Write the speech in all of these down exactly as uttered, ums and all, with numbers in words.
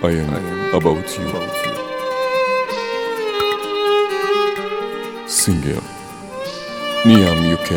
I am about you. Singer Niam U K.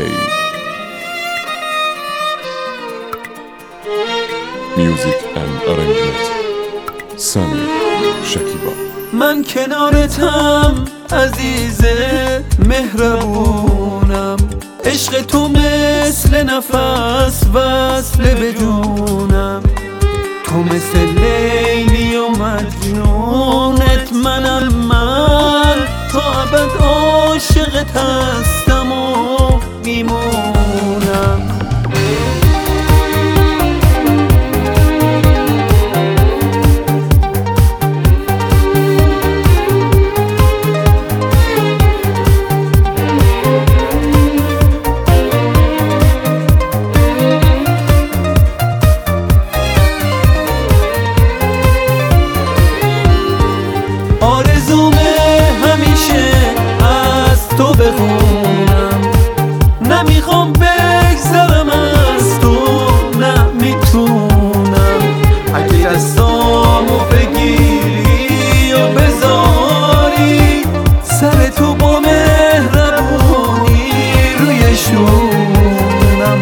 Music and arrangement Sami Shakiba. من کنارتم عزیزه مهربونم، عشق تو مثل نفس وصل به جونم، تو مثل لیلی و مجنونت منم، من تا ابد عاشقت هستم و میمونم. تو بخونم نمیخوام بگذرم از تو، نمیتونم اگه دستامو بگیری و بذاری سر تو با مهربونی روی شونم.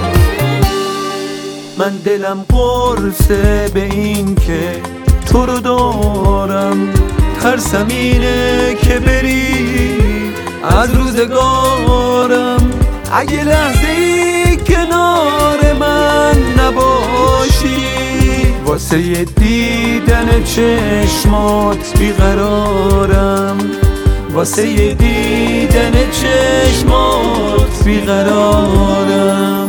من دلم قرصه به این که تو رو دارم، ترسم اینه که بری از روزگارم، اگه لحظه ای کنار من نباشی واسه یه دیدن چشمات بیقرارم، واسه یه دیدن چشمات بیقرارم.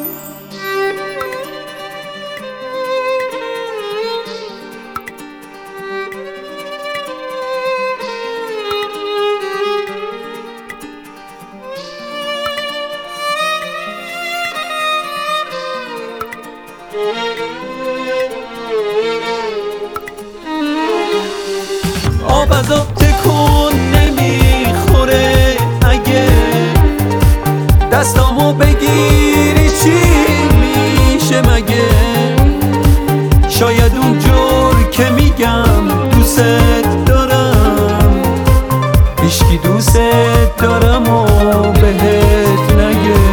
آب از آب تکون نمیخوره، اگه دستامو بگیری چی میشه مگه؟ شاید اونجور که میگم دوست دارم هیچکی دوست دارم و بهت نگه.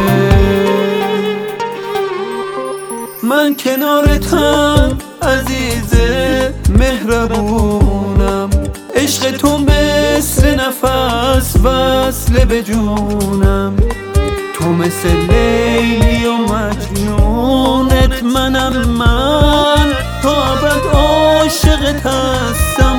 من کنارتم عزیزه مهربونم، عشق تو مثل نفس وصل به جونم، تو مثل لیلی و مجنونت منم، من تا ابد عاشقت هستم.